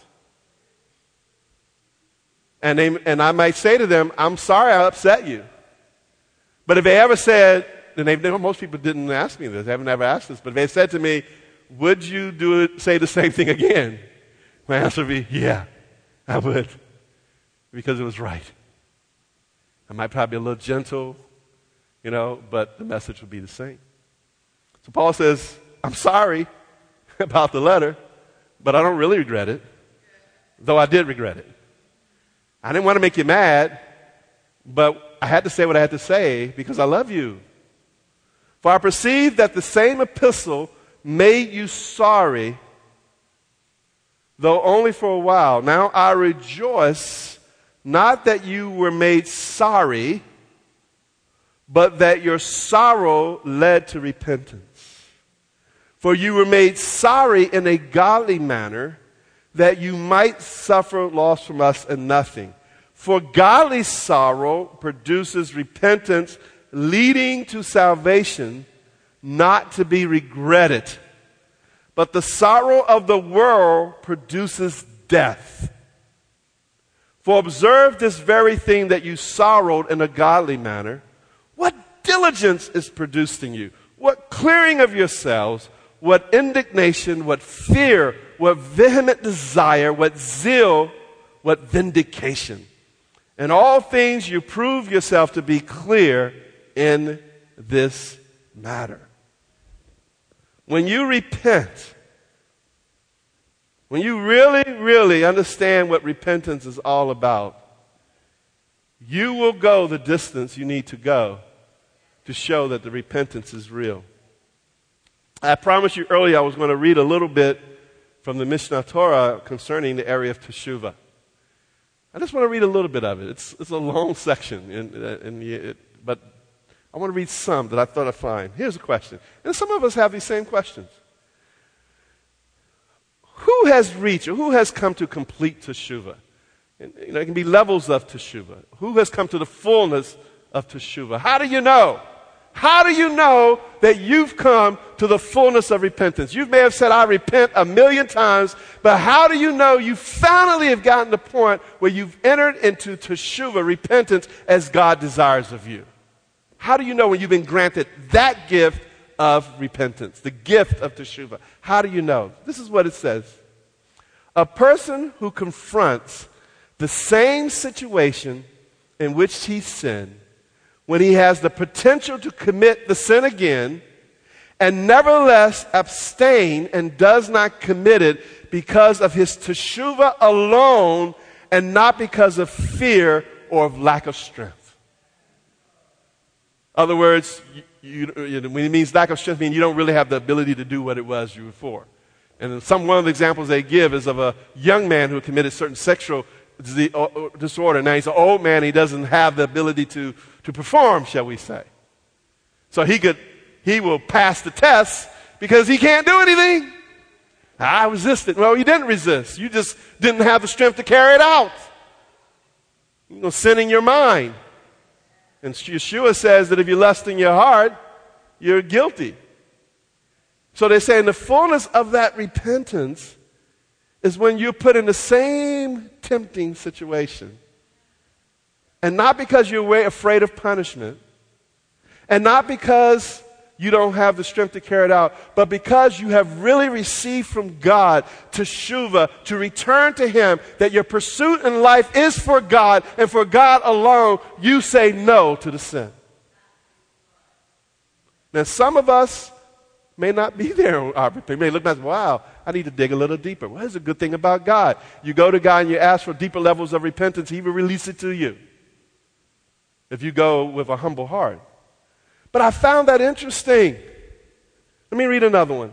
And, they, and I might say to them, I'm sorry I upset you. But if they ever said, and they've never, most people didn't ask me this, they haven't ever asked this, but if they said to me, would you do it, say the same thing again? My answer would be, yeah, I would. Because it was right. I might probably be a little gentle, you know, but the message would be the same. So Paul says, I'm sorry about the letter, but I don't really regret it, though I did regret it. I didn't want to make you mad, but I had to say what I had to say because I love you. For I perceive that the same epistle made you sorry, though only for a while. Now I rejoice, not that you were made sorry, but that your sorrow led to repentance. For you were made sorry in a godly manner, that you might suffer loss from us and nothing. For godly sorrow produces repentance, leading to salvation, not to be regretted. But the sorrow of the world produces death. For observe this very thing, that you sorrowed in a godly manner. What diligence is produced in you? What clearing of yourselves? what indignation, what fear, what vehement desire, what zeal, what vindication. In all things you prove yourself to be clear in this matter. When you repent, when you really, really understand what repentance is all about, you will go the distance you need to go to show that the repentance is real. I promised you earlier I was going to read a little bit from the Mishnah Torah concerning the area of Teshuvah. I just want to read a little bit of it. It's, it's a long section, in, in it, but I want to read some that I thought I'd find. Here's a question. And some of us have these same questions. Who has reached or who has come to complete Teshuvah? And, you know, it can be levels of Teshuvah. Who has come to the fullness of Teshuvah? How do you know? How do you know that you've come to the fullness of repentance? You may have said, I repent a million times, but how do you know you finally have gotten to the point where you've entered into Teshuvah, repentance, as God desires of you? How do you know when you've been granted that gift of repentance, the gift of Teshuvah? How do you know? This is what it says. A person who confronts the same situation in which he sinned, when he has the potential to commit the sin again, and nevertheless abstain and does not commit it because of his teshuvah alone and not because of fear or of lack of strength. In other words, you, you, when it means lack of strength, it means you don't really have the ability to do what it was you were for. And some one of the examples they give is of a young man who committed certain sexual disorder. Now he's an old man, he doesn't have the ability to, to perform, shall we say. So he could, he will pass the test because he can't do anything. I resisted. Well, you didn't resist. You just didn't have the strength to carry it out. You know, sin in your mind. And Yeshua says that if you lust in your heart, you're guilty. So they're saying the fullness of that repentance is when you're put in the same tempting situation. And not because you're afraid of punishment. And not because you don't have the strength to carry it out. But because you have really received from God teshuvah, to return to Him, that your pursuit in life is for God and for God alone, you say no to the sin. Now some of us may not be there on our repentance. You may look back and say, wow, I need to dig a little deeper. Well, here's a good thing about God. You go to God and you ask for deeper levels of repentance, He will release it to you if you go with a humble heart. But I found that interesting. Let me read another one.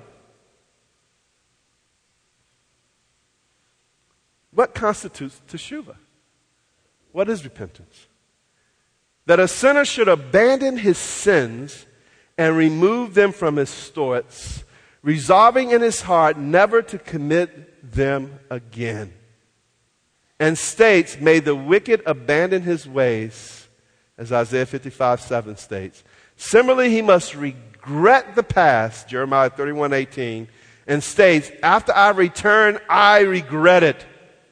What constitutes teshuvah? What is repentance? That a sinner should abandon his sins and remove them from his thoughts, resolving in his heart never to commit them again. And states, may the wicked abandon his ways, as Isaiah fifty-five seven states. Similarly, he must regret the past, Jeremiah thirty-one eighteen, and states, after I return, I regret it.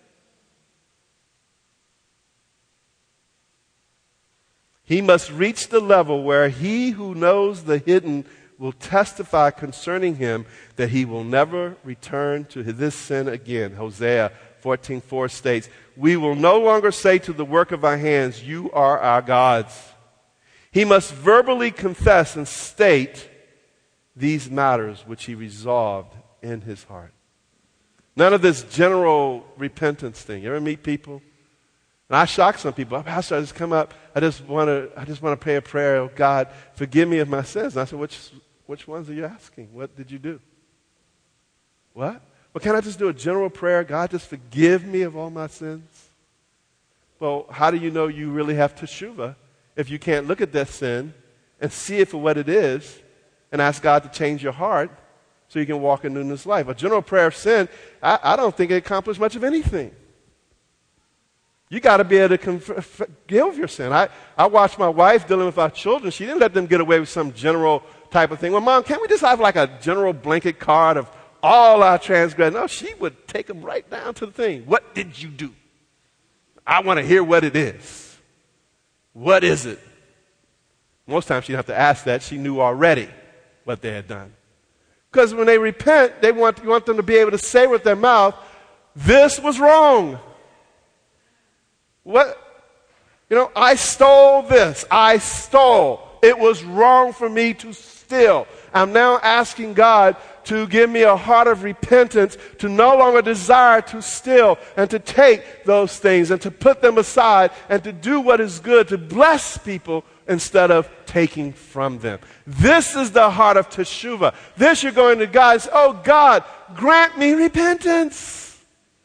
He must reach the level where he who knows the hidden will testify concerning him that he will never return to this sin again. Hosea fourteen four states, we will no longer say to the work of our hands, you are our gods. He must verbally confess and state these matters which he resolved in his heart. None of this general repentance thing. You ever meet people? And I shock some people. Pastor, I just come up. I just want to. I just want to pray a prayer. Oh, God, forgive me of my sins. And I said, which which ones are you asking? What did you do? What? Well, can't I just do a general prayer? God, just forgive me of all my sins. Well, how do you know you really have teshuvah if you can't look at that sin and see it for what it is and ask God to change your heart so you can walk in newness life? A general prayer of sin, I, I don't think it accomplishes much of anything. You got to be able to forgive your sin. I, I watched my wife dealing with our children. She didn't let them get away with some general type of thing. Well, Mom, can't we just have like a general blanket card of all our transgressions? No, she would take them right down to the thing. What did you do? I want to hear what it is. What is it? Most times she didn't have to ask that. She knew already what they had done. Because when they repent, they want, you want them to be able to say with their mouth, this was wrong. What? You know, I stole this. I stole. It was wrong for me to steal. I'm now asking God to give me a heart of repentance, to no longer desire to steal and to take those things and to put them aside and to do what is good, to bless people instead of taking from them. This is the heart of teshuvah. This you're going to God and say, oh God, grant me repentance.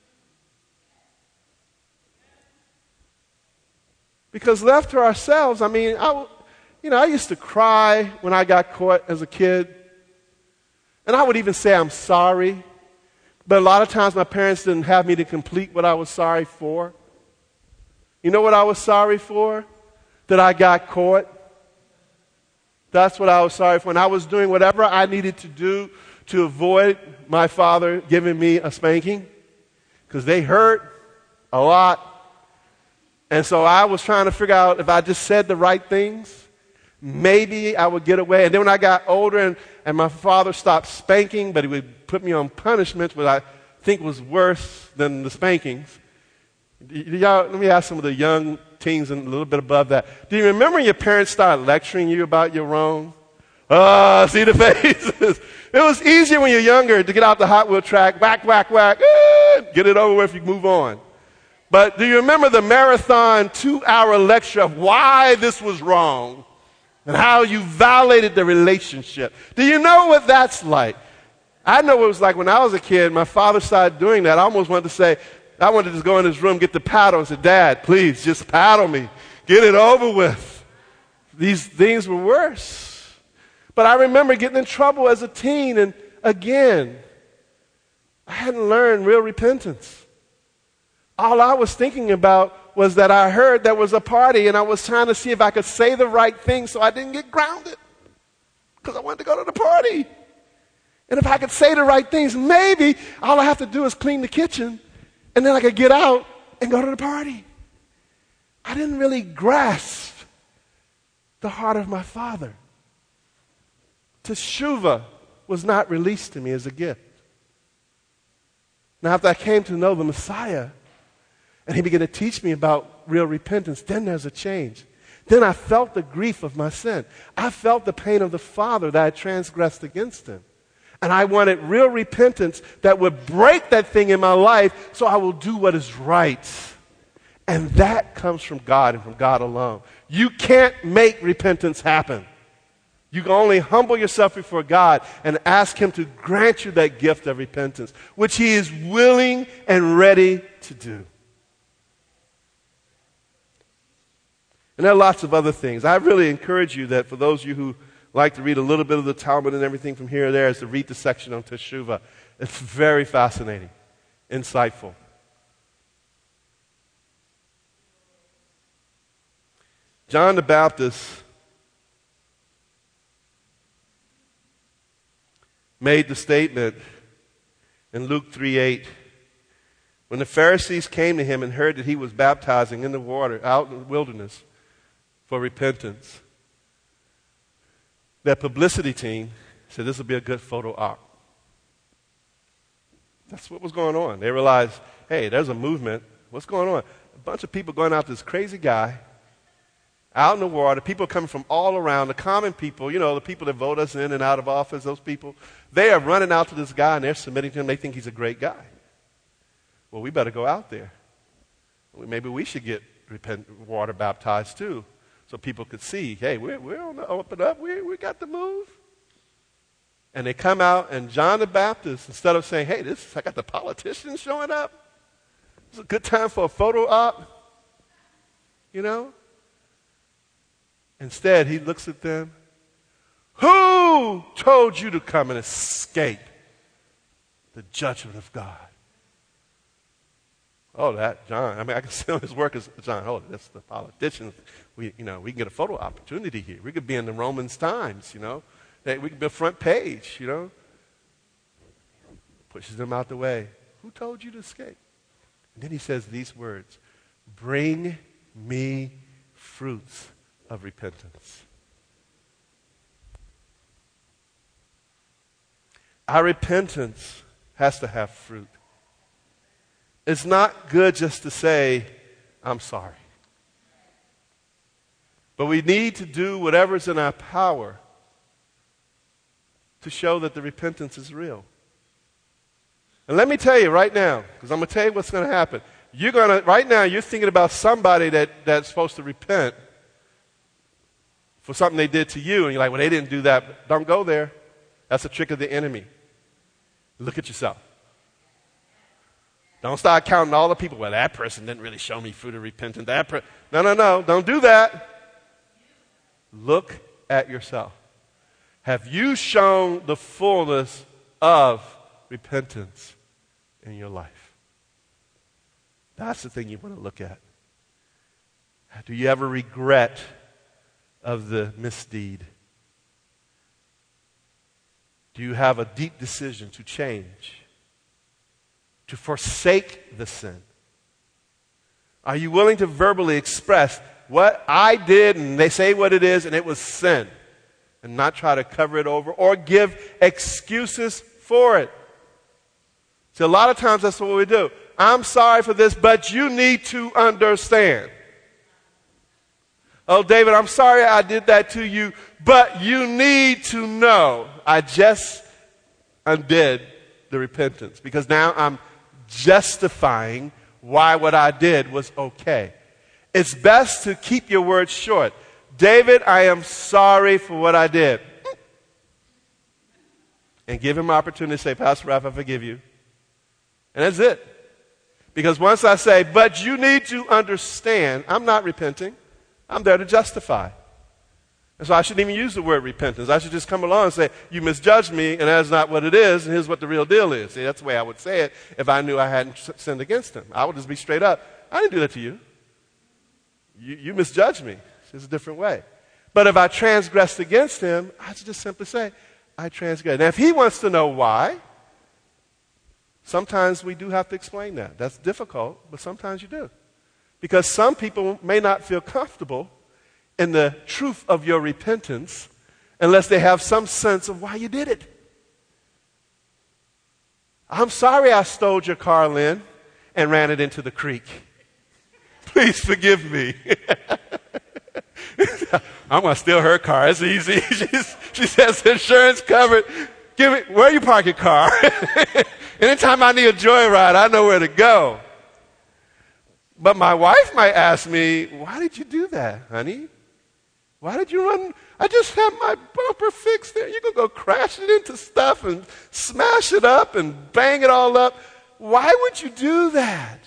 Because left to ourselves, I mean, I, you know, I used to cry when I got caught as a kid. And I would even say I'm sorry. But a lot of times my parents didn't have me to complete what I was sorry for. You know what I was sorry for? That I got caught. That's what I was sorry for. And I was doing whatever I needed to do to avoid my father giving me a spanking. Because they hurt a lot. And so I was trying to figure out if I just said the right things, maybe I would get away. And then when I got older and, and my father stopped spanking, but he would put me on punishments, which I think was worse than the spankings. Y'all, let me ask some of the young teens and a little bit above that. Do you remember when your parents started lecturing you about your wrong? Ah, oh, see the faces. It was easier when you're younger to get out the Hot Wheel track, whack, whack, whack, ah, get it over with, you move on. But do you remember the marathon two-hour lecture of why this was wrong and how you violated the relationship? Do you know what that's like? I know what it was like when I was a kid. My father started doing that. I almost wanted to say, I wanted to just go in his room, get the paddle, and say, Dad, please, just paddle me. Get it over with. These things were worse. But I remember getting in trouble as a teen, and again, I hadn't learned real repentance. All I was thinking about was that I heard there was a party, and I was trying to see if I could say the right thing so I didn't get grounded. Because I wanted to go to the party. And if I could say the right things, maybe all I have to do is clean the kitchen, and then I could get out and go to the party. I didn't really grasp the heart of my Father. Teshuvah was not released to me as a gift. Now, after I came to know the Messiah, and he began to teach me about real repentance, then there's a change. Then I felt the grief of my sin. I felt the pain of the Father that I transgressed against him. And I wanted real repentance that would break that thing in my life so I will do what is right. And that comes from God and from God alone. You can't make repentance happen. You can only humble yourself before God and ask him to grant you that gift of repentance, which he is willing and ready to do. And there are lots of other things. I really encourage you that for those of you who like to read a little bit of the Talmud and everything from here or there, is to read the section on Teshuvah. It's very fascinating, insightful. John the Baptist made the statement in Luke three eight, when the Pharisees came to him and heard that he was baptizing in the water out in the wilderness for repentance, that publicity team said this would be a good photo op. That's what was going on. They realized, hey, there's a movement. What's going on? A bunch of people going after this crazy guy out in the water, people coming from all around, the common people, you know, the people that vote us in and out of office, those people, they are running out to this guy and they're submitting to him. They think he's a great guy. Well, we better go out there. Maybe we should get repent, water baptized too, so people could see, hey, we're, we're on the open up, we, we got the move. And they come out, and John the Baptist, instead of saying, hey, this I got the politicians showing up, it's a good time for a photo op, you know? Instead, he looks at them, who told you to come and escape the judgment of God? Oh, that, John. I mean, I can see on his work as John. Oh, that's the politicians. We, you know, we can get a photo opportunity here. We could be in the Romans Times, you know. We could be a front page, you know. Pushes them out the way. Who told you to escape? And then he says these words, bring me fruits of repentance. Our repentance has to have fruit. It's not good just to say, I'm sorry. But we need to do whatever's in our power to show that the repentance is real. And let me tell you right now, because I'm going to tell you what's going to happen. You're going to, right now, you're thinking about somebody that, that's supposed to repent for something they did to you, and you're like, well, they didn't do that. Don't go there. That's a trick of the enemy. Look at yourself. Don't start counting all the people. Well, that person didn't really show me fruit of repentance. That per-. No, no, no. Don't do that. Look at yourself. Have you shown the fullness of repentance in your life? That's the thing you want to look at. Do you ever regret of the misdeed? Do you have a deep decision to change, to forsake the sin? Are you willing to verbally express what I did, and they say what it is, and it was sin, and not try to cover it over or give excuses for it? See, a lot of times that's what we do. I'm sorry for this, but you need to understand. Oh, David, I'm sorry I did that to you, but you need to know I just undid the repentance because now I'm justifying why what I did was okay. It's best to keep your words short. David, I am sorry for what I did. And give him an opportunity to say, Pastor Ralph, I forgive you. And that's it. Because once I say, but you need to understand, I'm not repenting. I'm there to justify. And so I shouldn't even use the word repentance. I should just come along and say, you misjudged me, and that's not what it is, and here's what the real deal is. See, that's the way I would say it if I knew I hadn't sinned against him. I would just be straight up. I didn't do that to you. You, you misjudged me. It's a different way. But if I transgressed against him, I should just simply say, I transgressed. Now, if he wants to know why, sometimes we do have to explain that. That's difficult, but sometimes you do. Because some people may not feel comfortable in the truth of your repentance unless they have some sense of why you did it. I'm sorry I stole your car, Lynn, and ran it into the creek. Please forgive me. I'm going to steal her car. It's easy. She's, she says insurance covered. Give me, where you park your car? Anytime I need a joyride, I know where to go. But my wife might ask me, why did you do that, honey? Why did you run? I just had my bumper fixed there. You could go crash it into stuff and smash it up and bang it all up. Why would you do that?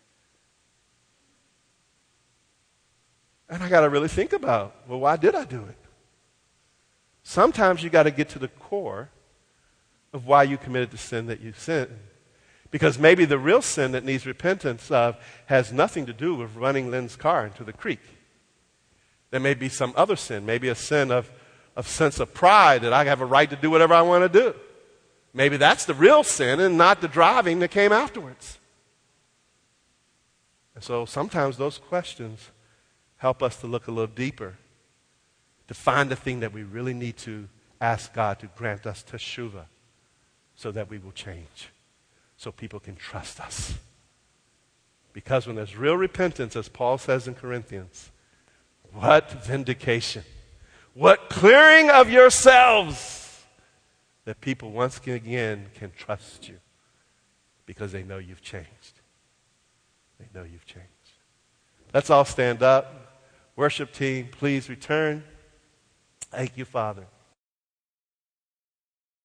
And I got to really think about, well, why did I do it? Sometimes you got to get to the core of why you committed the sin that you sinned. Because maybe the real sin that needs repentance of has nothing to do with running Lynn's car into the creek. There may be some other sin, maybe a sin of, of sense of pride that I have a right to do whatever I want to do. Maybe that's the real sin and not the driving that came afterwards. And so sometimes those questions help us to look a little deeper, to find the thing that we really need to ask God to grant us teshuvah so that we will change, so people can trust us. Because when there's real repentance, as Paul says in Corinthians, what vindication, what clearing of yourselves, that people once again can trust you because they know you've changed. They know you've changed. Let's all stand up. Worship team, please return. Thank you, Father.